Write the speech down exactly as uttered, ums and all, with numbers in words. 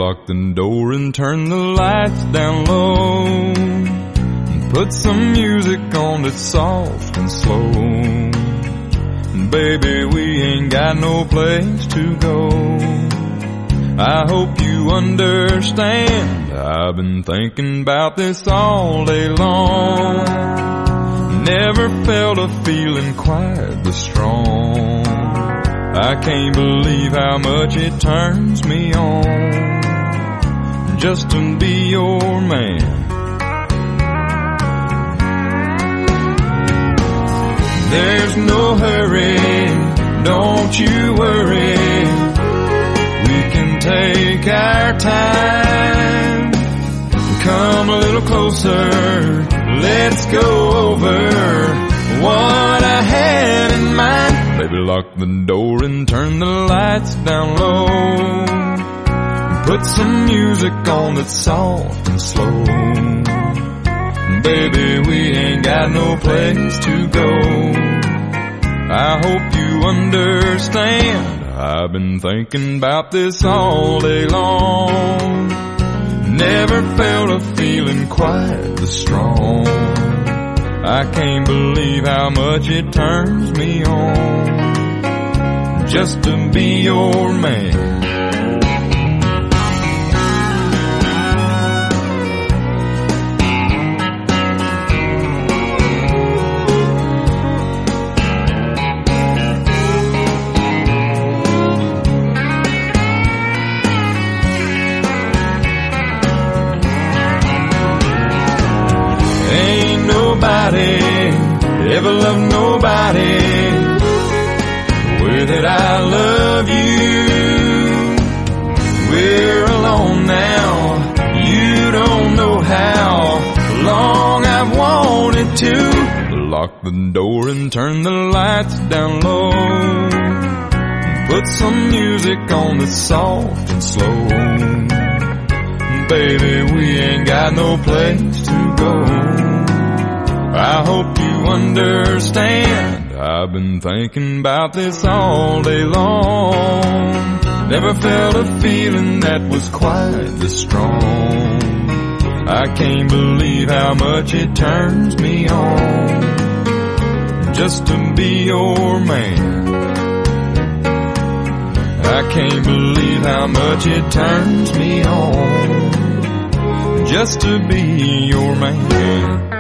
lock the door and turn the lights down low, and put some music on that's soft and slow. Baby, we ain't got no place to go. I hope you understand, I've been thinking about this all day long. Never felt a feeling quite this strong. I can't believe how much it turns me on just to be your man. There's no hurry, don't you worry. We can take our time. Come a little closer, let's go over what I had in mind. Baby, lock the door and turn the lights down low, put some music on that's soft and slow. Baby, we ain't got no place to go. I hope you understand, I've been thinking about this all day long. Never felt a feeling quite this strong. I can't believe how much it turns me on just to be your man. Nobody ever loved nobody the way that I love you. We're alone now, you don't know how long I've wanted to. Lock the door and turn the lights down low, put some music on that's soft and slow. Baby, we ain't got no place to go. I hope you understand, I've been thinking about this all day long. Never felt a feeling that was quite this strong. I can't believe how much it turns me on just to be your man. I can't believe how much it turns me on just to be your man.